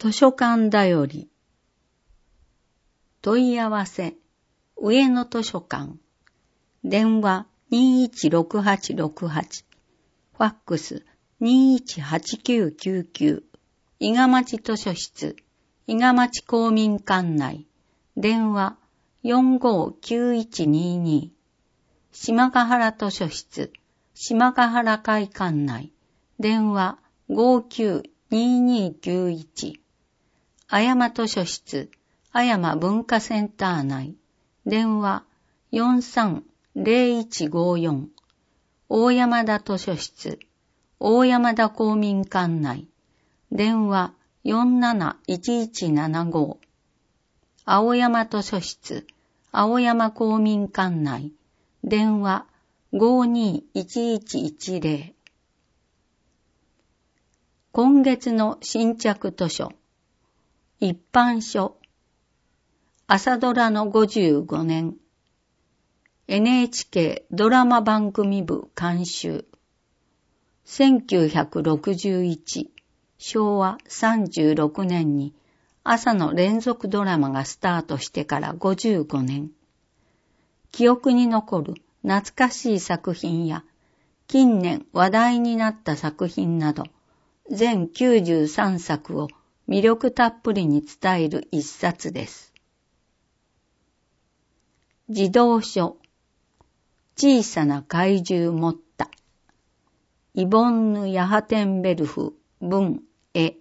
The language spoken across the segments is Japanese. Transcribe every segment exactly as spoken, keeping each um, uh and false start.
図書館だより。問い合わせ、上野図書館。電話にいちろくはちろくはち。ファックスにいちはちきゅうきゅうきゅう。伊賀町図書室、伊賀町公民館内。電話よんごきゅういちにに。島ヶ原図書室、島ヶ原会館内。電話ごきゅうににきゅういち。あやま図書室、あやま文化センター内。電話よんさんぜろいちごよん。大山田図書室、大山田公民館内。電話よんなないちいちななご。青山図書室、青山公民館内。電話ごにいちいちいちぜろ。今月の新着図書。一般書。朝ドラのごじゅうごねん。エヌエイチケー ドラマ番組部監修。せんきゅうひゃくろくじゅういち、しょうわさんじゅうろくねんに朝の連続ドラマがスタートしてからごじゅうごねん。記憶に残る懐かしい作品や近年話題になった作品など全きゅうじゅうさんさくを魅力たっぷりに伝える一冊です。児童書。小さな怪獣持った。イボンヌ・ヤハテンベルフ文絵。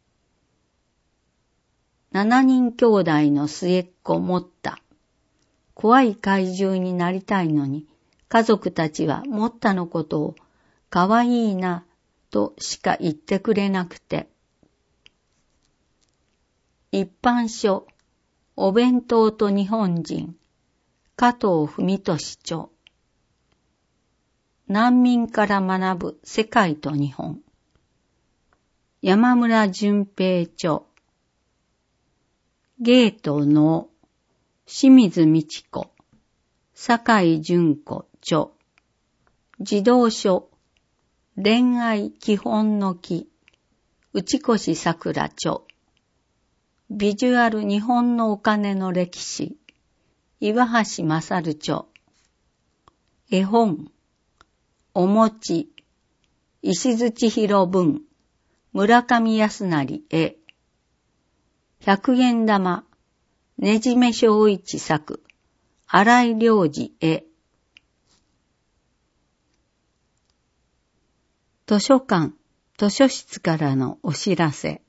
七人兄弟の末っ子持った。怖い怪獣になりたいのに、家族たちは持ったのことをかわいいなとしか言ってくれなくて。一般書。お弁当と日本人。加藤文俊著。難民から学ぶ世界と日本。山村淳平著。ゲートの清水美智子、酒井純子著。児童書。恋愛基本の木。内越桜著。ビジュアル日本のお金の歴史。岩橋勝著。絵本。お餅。石槌広文。村上康成絵。百円玉。ねじめ正一作。荒井良二絵。図書館、図書室からのお知らせ。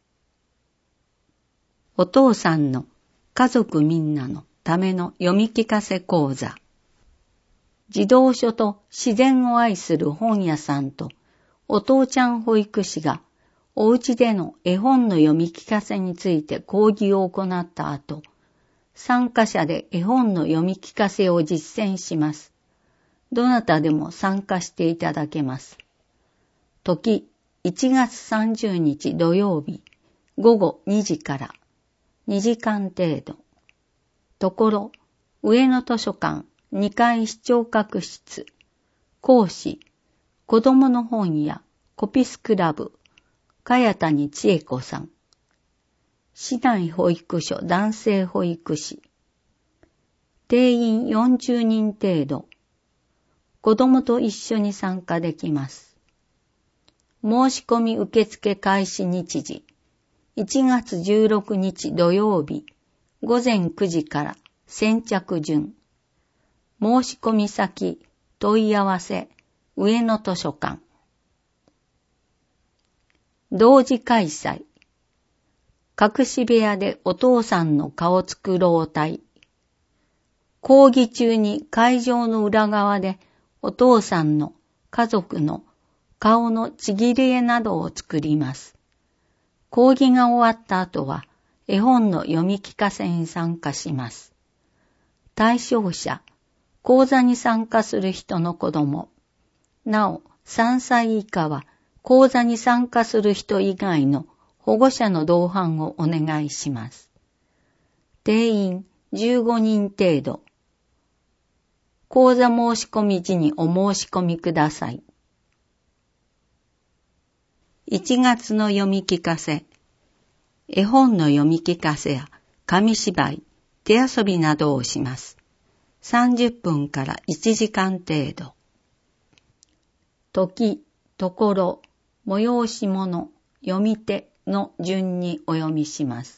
お父さんの家族みんなのための読み聞かせ講座。児童書と自然を愛する本屋さんとお父ちゃん保育士がお家での絵本の読み聞かせについて講義を行った後、参加者で絵本の読み聞かせを実践します。どなたでも参加していただけます。時、いちがつさんじゅうにち土曜日、ごごにじから、にじかん程度。ところ、上野図書館にかい視聴覚室。講師、子どもの本屋、コピスクラブ、茅谷千恵子さん。市内保育所男性保育士。定員よんじゅうにん程度。子どもと一緒に参加できます。申し込み受付開始日時。いちがつじゅうろくにち土曜日、ごぜんくじから先着順。申し込み先、問い合わせ、上野図書館。同時開催。隠し部屋でお父さんの顔作ろう隊。講義中に会場の裏側でお父さんの家族の顔のちぎり絵などを作ります。講義が終わった後は絵本の読み聞かせに参加します。対象者、講座に参加する人の子供。なお、さんさい以下は講座に参加する人以外の保護者の同伴をお願いします。定員じゅうごにん程度。講座申し込み時にお申し込みください。いちがつの読み聞かせ。 絵本の読み聞かせや紙芝居、手遊びなどをします。さんじゅっぷんからいちじかん程度。時、ところ、催し物、読み手の順にお読みします。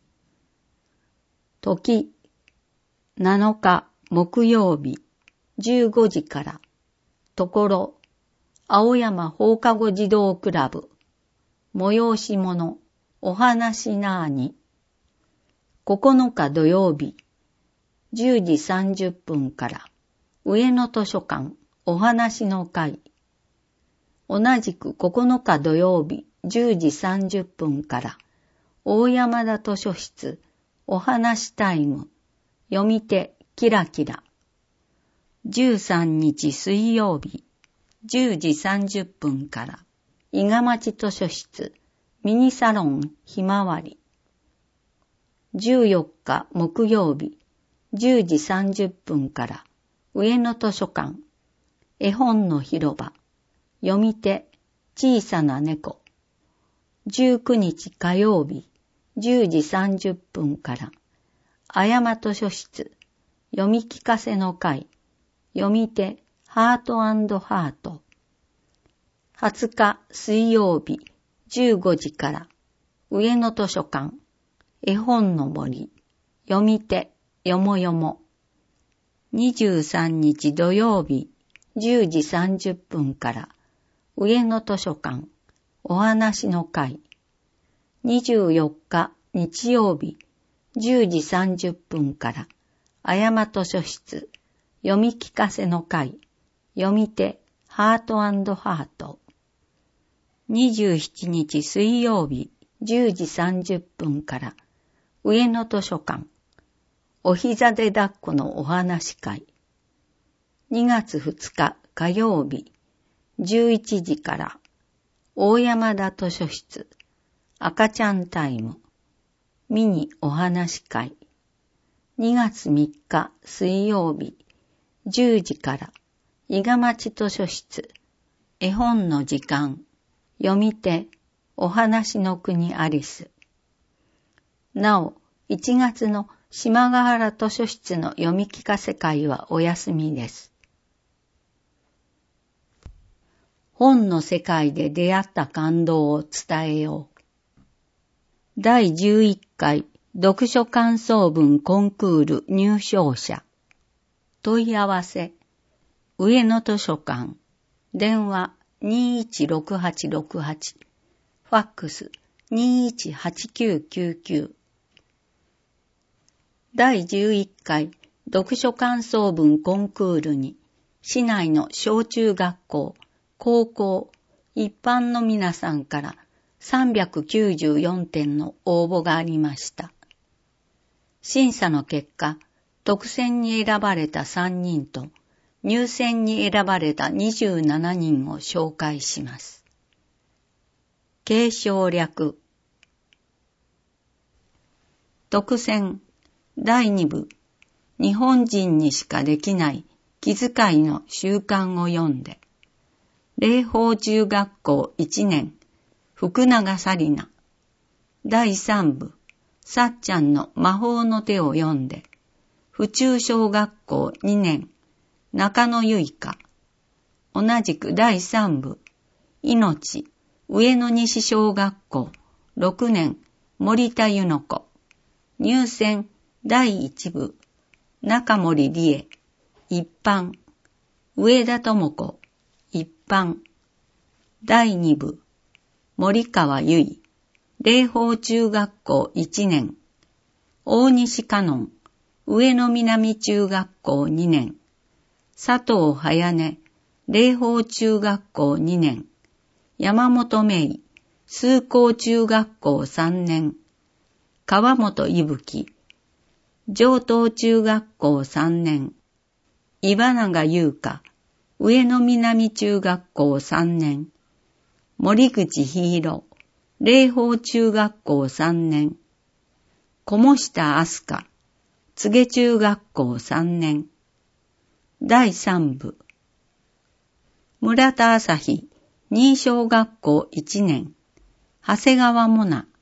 時、なのか木曜日、じゅうごじから、ところ、青山放課後児童クラブ、催し物、お話なーに。ここのか土曜日、じゅうじさんじゅっぷんから、上野図書館、お話の会。同じくここのか土曜日、じゅうじさんじゅっぷんから、大山田図書室、お話タイム、読み手、キラキラ。じゅうさんにち水曜日、じゅうじさんじゅっぷんから、伊賀町図書室、ミニサロンひまわり。じゅうよっか木曜日、じゅうじさんじゅっぷんから、上野図書館、絵本の広場、読み手、小さな猫。じゅうくにち火曜日、じゅうじさんじゅっぷんから、あやま図書室、読み聞かせの会、読み手、ハート&ハート。はつか水曜日、じゅうごじから、上野図書館、絵本の森、読み手、よもよも。にじゅうさんにち土曜日、じゅうじさんじゅっぷんから、上野図書館、お話の会。にじゅうよっか日曜日、じゅうじさんじゅっぷんから、あやま図書室、読み聞かせの会、読み手、ハート&ハート。にじゅうしちにち水曜日、じゅうじさんじゅっぷんから、上野図書館、お膝で抱っこのお話会。にがつふつか火曜日、じゅういちじから、大山田図書室、赤ちゃんタイム、ミニお話会。にがつみっか水曜日、じゅうじから、伊賀町図書室、絵本の時間、読み手、お話の国アリス。なお、いちがつの島ヶ原図書室の読み聞かせ会はお休みです。本の世界で出会った感動を伝えよう。だいじゅういっかい読書感想文コンクール入賞者。問い合わせ。上野図書館。電話にいちろくはちろくはち。ファックスにいちはちきゅうきゅうきゅう。だいじゅういっかい読書感想文コンクールに、市内の小中学校、高校、一般の皆さんからさんびゃくきゅうじゅうよんてんの応募がありました。審査の結果、特選に選ばれたさんにんと、入選に選ばれたにじゅうななにんを紹介します。継承略。特選だいに部、日本人にしかできない気遣いの習慣を読んで、霊峰中学校いちねん、福永紗理奈。だいさん部、さっちゃんの魔法の手を読んで、府中小学校にねん、中野由依香。同じくだいさん部、命、上野西小学校ろくねん、森田由乃子。入選だいいち部、中森理恵、一般。上田智子、一般。だいに部、森川由衣、霊峰中学校いちねん。大西香音、上野南中学校にねん。佐藤早音、霊峰中学校にねん。山本芽衣、崇高中学校さんねん。川本伊吹、上東中学校さんねん。岩永優香、上野南中学校さんねん。森口ひいろ、霊峰中学校さんねん。菰下飛鳥、柘植中学校さんねん。だいさん部、村田朝日、新小学校いちねん。長谷川萌奈、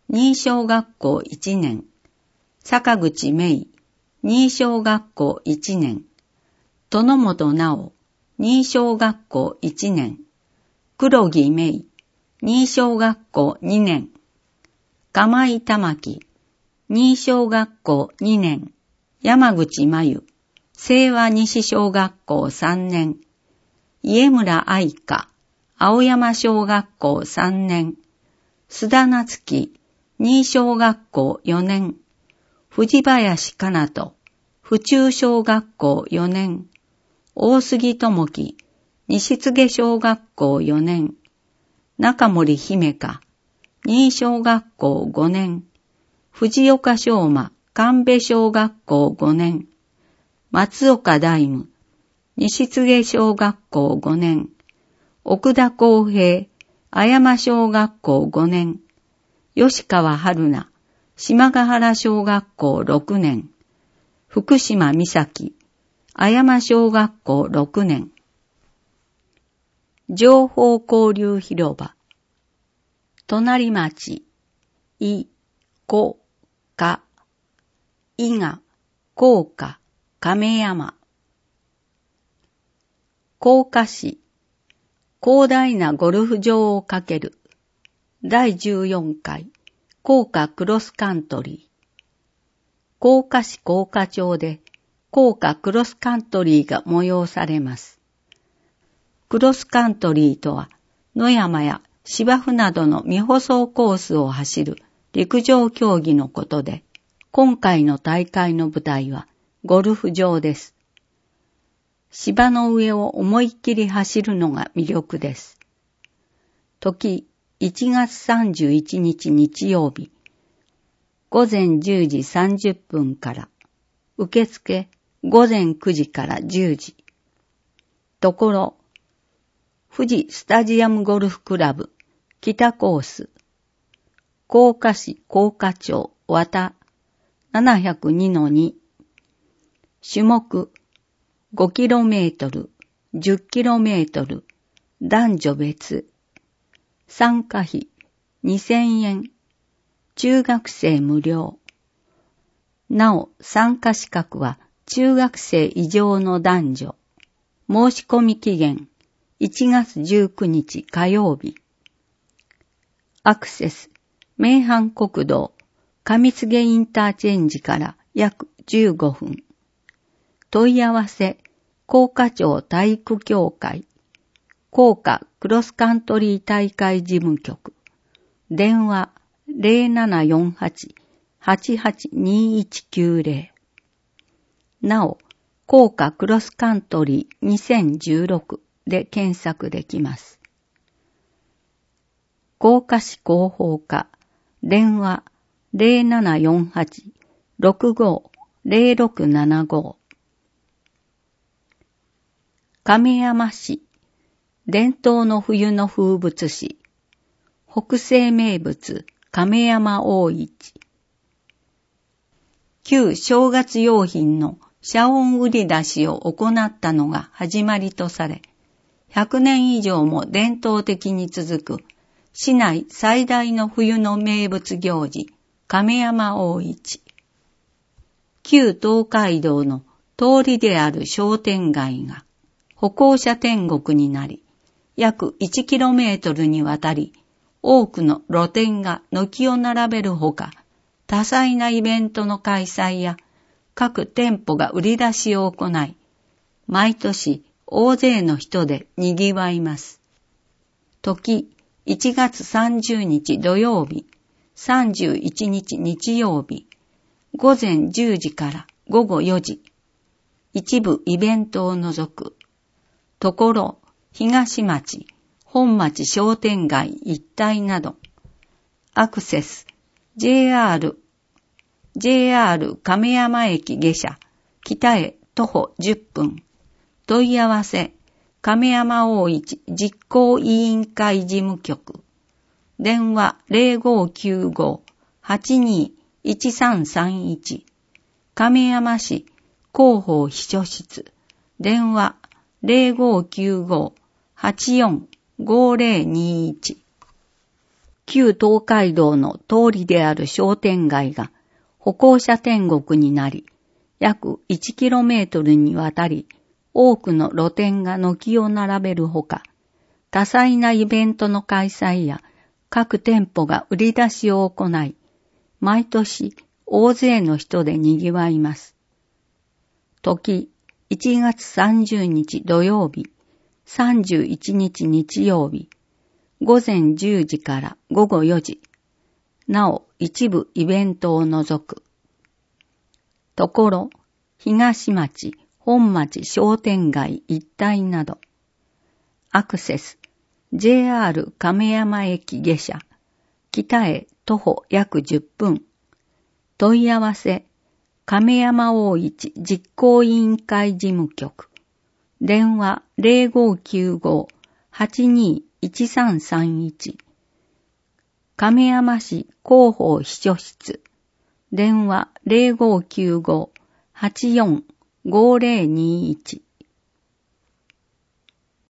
新小学校いちねん、坂口芽衣、新小学校いちねん、殿本直、新小学校いちねん、黒木芽衣、新小学校にねん、釜井玉木、新小学校にねん、山口真由、清和西小学校さんねん、家村愛香、青山小学校さんねん、須田夏樹、新小学校よねん、藤林かなと、府中小学校よねん、大杉智樹、西柘小学校よねん、中森姫香、新小学校ごねん、藤岡翔馬、神戸小学校ごねん、松岡大夢、西柘小学校ごねん、奥田光平、綾山小学校ごねん、吉川春菜、島ヶ原小学校ろくねん、福島美咲、綾山小学校ろくねん。情報交流広場。隣町、い、こ、か、伊賀、甲賀、亀山。甲賀市、広大なゴルフ場をかける。だいじゅうよんかい、甲賀クロスカントリー。甲賀市甲賀町で、甲賀クロスカントリーが催されます。クロスカントリーとは、野山や芝生などの未舗装コースを走る陸上競技のことで、今回の大会の舞台はゴルフ場です。芝の上を思いっきり走るのが魅力です。時、いちがつさんじゅういちにち日曜日、ごぜんじゅうじさんじゅっぷんから、受付ごぜんくじからじゅうじ。ところ、富士スタジアムゴルフクラブ、北コース、甲賀市甲賀町綿 ななひゃくにのに、種目 ごキロメートル、じゅっキロメートル、男女別、参加費にせんえん、中学生無料。なお、参加資格は中学生以上の男女。申し込み期限いちがつじゅうくにち火曜日。アクセス、名阪国道、上柘インターチェンジから約じゅうごふん。問い合わせ、甲賀町体育協会、甲賀クロスカントリー大会事務局、電話 ゼロななよんはち はちはちにいちきゅうゼロ。なお、甲賀クロスカントリーにせんじゅうろくで検索できます。甲賀市広報課、電話 ゼロななよんはち ろくご ゼロろくななご。亀山市、伝統の冬の風物詩、北西名物亀山大市。旧正月用品の謝恩売り出しを行ったのが始まりとされ、ひゃくねん以上も伝統的に続く市内最大の冬の名物行事、亀山大市。旧東海道の通りである商店街が歩行者天国になり、約いちキロメートルにわたり多くの露店が軒を並べるほか、多彩なイベントの開催や各店舗が売り出しを行い、毎年大勢の人で賑わいます。時、いちがつさんじゅうにち土曜日、さんじゅういちにち日曜日、ごぜんじゅうじからごごよじ、一部イベントを除く、ところ、東町、本町商店街一帯など、アクセス、ジェイアール、ジェイアール 亀山駅下車、北へ徒歩じゅっぷん、問い合わせ、亀山大市実行委員会事務局、電話 ゼロごきゅうご はちにいちさんさんいち、亀山市広報秘書室、電話 ゼロごきゅうご はちよん ごゼロにいち。 旧東海道の通りである商店街が歩行者天国になり、約いちキロメートルにわたり多くの露店が軒を並べるほか、多彩なイベントの開催や各店舗が売り出しを行い、毎年大勢の人で賑わいます。時いちがつさんじゅうにち土曜日、さんじゅういちにち日曜日、午前じゅうじから午後よじ、なお一部イベントを除く。ところ、東町、本町商店街一帯など、アクセス、ジェイアール 亀山駅下車、北へ徒歩約じゅっぷん。問い合わせ、亀山大市実行委員会事務局。電話 ゼロごきゅうご はちにいちさんさんいち。亀山市広報秘書室。電話 ゼロごきゅうご はちよんごゼロにいち。